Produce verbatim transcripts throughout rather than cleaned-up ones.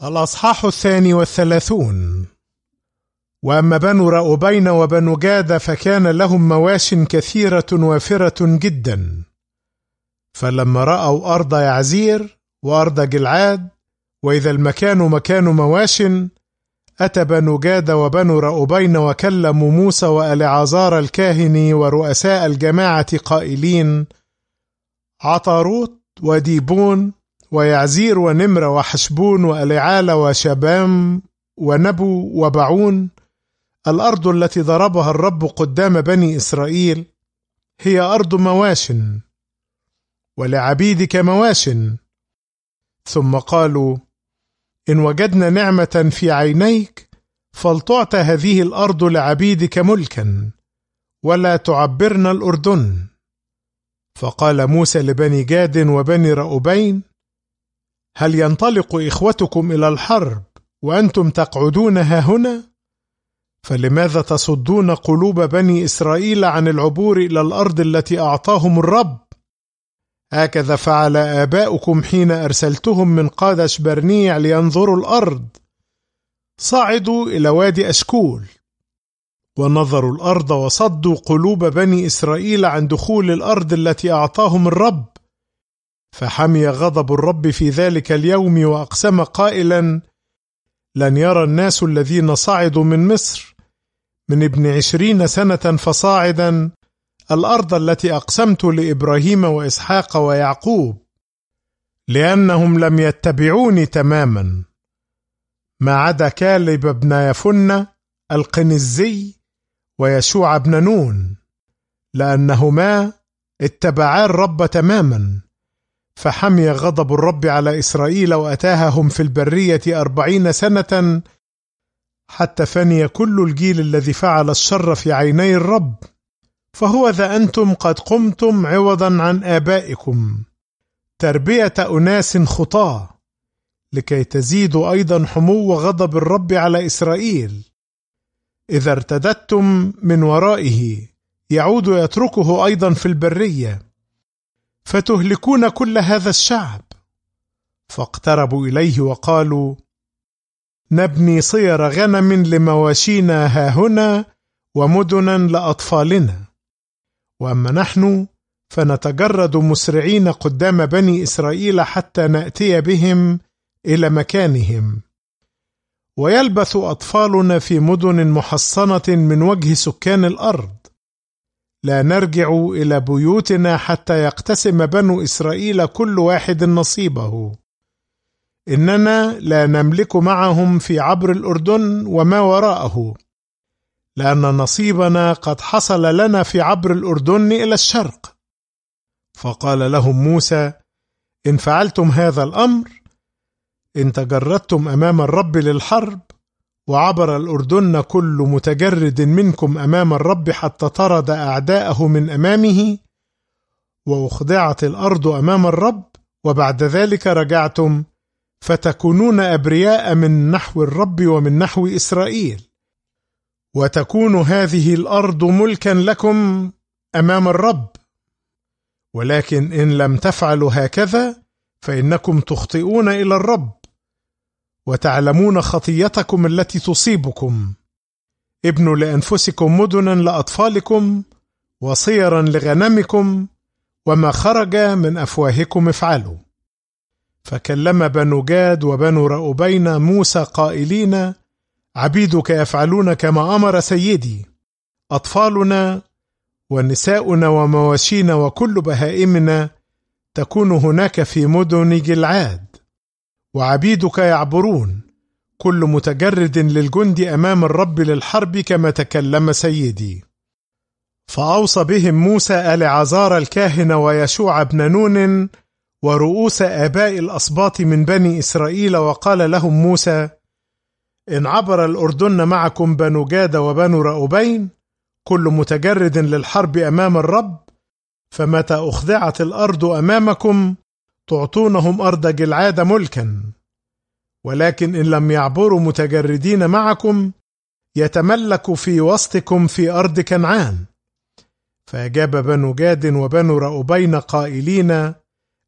الأصحاح الثاني والثلاثون. وأما بنو رأوبين وبنو جاد فكان لهم مواش كثيرة وافرة جدا. فلما رأوا أرض يعزير وأرض جلعاد وإذا المكان مكان مواش، أتى بنو جاد وبنو رأوبين وكلموا موسى وألعازار الكاهن ورؤساء الجماعة قائلين: عطاروت وديبون ويعزير ونمر وحشبون وألعال وشبام ونبو وبعون، الأرض التي ضربها الرب قدام بني إسرائيل هي أرض مواش، ولعبيدك مواش. ثم قالوا: إن وجدنا نعمة في عينيك فلتعطى هذه الأرض لعبيدك ملكا، ولا تعبرنا الأردن. فقال موسى لبني جاد وبني رأوبين: هل ينطلق إخوتكم إلى الحرب وأنتم تقعدون هاهنا؟ فلماذا تصدون قلوب بني إسرائيل عن العبور إلى الأرض التي أعطاهم الرب؟ هكذا فعل آباؤكم حين أرسلتهم من قادش برنيع لينظروا الأرض. صعدوا إلى وادي أشكول ونظروا الأرض وصدوا قلوب بني إسرائيل عن دخول الأرض التي أعطاهم الرب. فحمي غضب الرب في ذلك اليوم وأقسم قائلا: لن يرى الناس الذين صعدوا من مصر من ابن عشرين سنة فصاعدا الأرض التي أقسمت لإبراهيم وإسحاق ويعقوب، لأنهم لم يتبعوني تماما، ما عدا كالب بن يفنة القنزي ويشوع بن نون، لأنهما اتبعا الرب تماما. فحمي غضب الرب على إسرائيل وأتاههم في البرية أربعين سنة حتى فني كل الجيل الذي فعل الشر في عيني الرب. فهو ذا أنتم قد قمتم عوضا عن آبائكم تربية أناس خطاة، لكي تزيدوا أيضا حمو غضب الرب على إسرائيل. إذا ارتدتم من ورائه يعود يتركه أيضا في البرية، فتهلكون كل هذا الشعب. فاقتربوا إليه وقالوا: نبني صير غنم لمواشينا هاهنا ومدنا لأطفالنا، وأما نحن فنتجرد مسرعين قدام بني إسرائيل حتى نأتي بهم إلى مكانهم، ويلبث أطفالنا في مدن محصنة من وجه سكان الأرض، لا نرجع إلى بيوتنا حتى يقتسم بنو إسرائيل كل واحد نصيبه. إننا لا نملك معهم في عبر الأردن وما وراءه، لأن نصيبنا قد حصل لنا في عبر الأردن إلى الشرق. فقال لهم موسى: إن فعلتم هذا الأمر، إن تجردتم أمام الرب للحرب، وعبر الأردن كل متجرد منكم أمام الرب حتى طرد أعداءه من أمامه، وأخضعت الأرض أمام الرب، وبعد ذلك رجعتم، فتكونون أبرياء من نحو الرب ومن نحو إسرائيل، وتكون هذه الأرض ملكا لكم أمام الرب. ولكن إن لم تفعلوا هكذا فإنكم تخطئون إلى الرب، وتعلمون خطيتكم التي تصيبكم. ابنوا لأنفسكم مدنا لأطفالكم وصيرا لغنمكم، وما خرج من أفواهكم افعلوا. فكلم بنو جاد وبنو رأوبين موسى قائلين: عبيدك يفعلون كما أمر سيدي، أطفالنا ونساؤنا ومواشينا وكل بهائمنا تكون هناك في مدن جلعاد، وعبيدك يعبرون كل متجرد للجند أمام الرب للحرب كما تكلم سيدي. فأوصى بهم موسى ألعازار الكاهن ويشوع بن نون ورؤوس آباء الأسباط من بني إسرائيل، وقال لهم موسى: إن عبر الأردن معكم بنو جاد وبنو رأوبين كل متجرد للحرب أمام الرب، فمتى أخضعت الأرض أمامكم تعطونهم أرض جلعاد ملكا. ولكن إن لم يعبروا متجردين معكم يتملك في وسطكم في أرض كنعان. فأجاب بنو جاد وبنو رأوبين قائلين: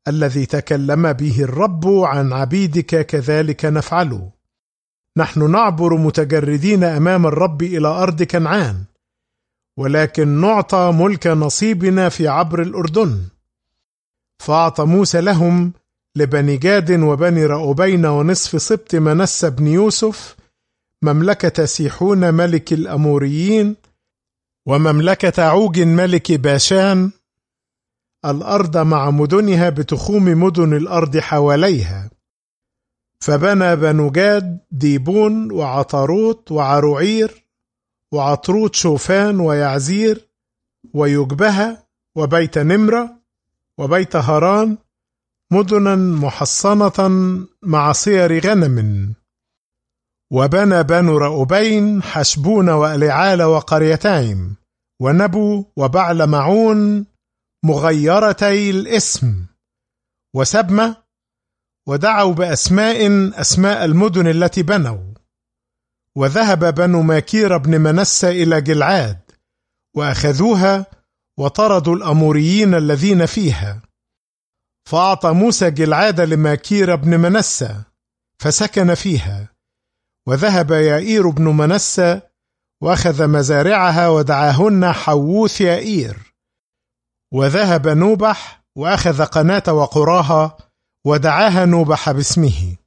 الذي تكلم به الرب عن عبيدك كذلك نفعل. نحن نعبر متجردين أمام الرب إلى أرض كنعان، ولكن نعطى ملك نصيبنا في عبر الأردن. فأعطى موسى لهم لبني جاد وبني رأوبين ونصف سبط منسى بن يوسف مملكة سيحون ملك الأموريين ومملكة عوج ملك باشان، الأرض مع مدنها بتخوم مدن الأرض حواليها. فبنى بنو جاد ديبون وعطاروت وعروعير وعطروت شوفان ويعزير ويجبها وبيت نمرة وبيت هران، مدنا محصنة مع صير غنم. وبنى بنو رأوبين حشبون وألعال وقريتايم ونبو وبعل معون مغيرتي الاسم وسبمة، ودعوا بأسماء أسماء المدن التي بنوا. وذهب بنو ماكير بن منسى إلى جلعاد وأخذوها وطردوا الأموريين الذين فيها. فأعطى موسى جلعاد لماكير بن منسى فسكن فيها. وذهب يائير بن منسى وأخذ مزارعها ودعاهن حووث يائير. وذهب نوبح وأخذ قناة وقراها ودعاها نوبح باسمه.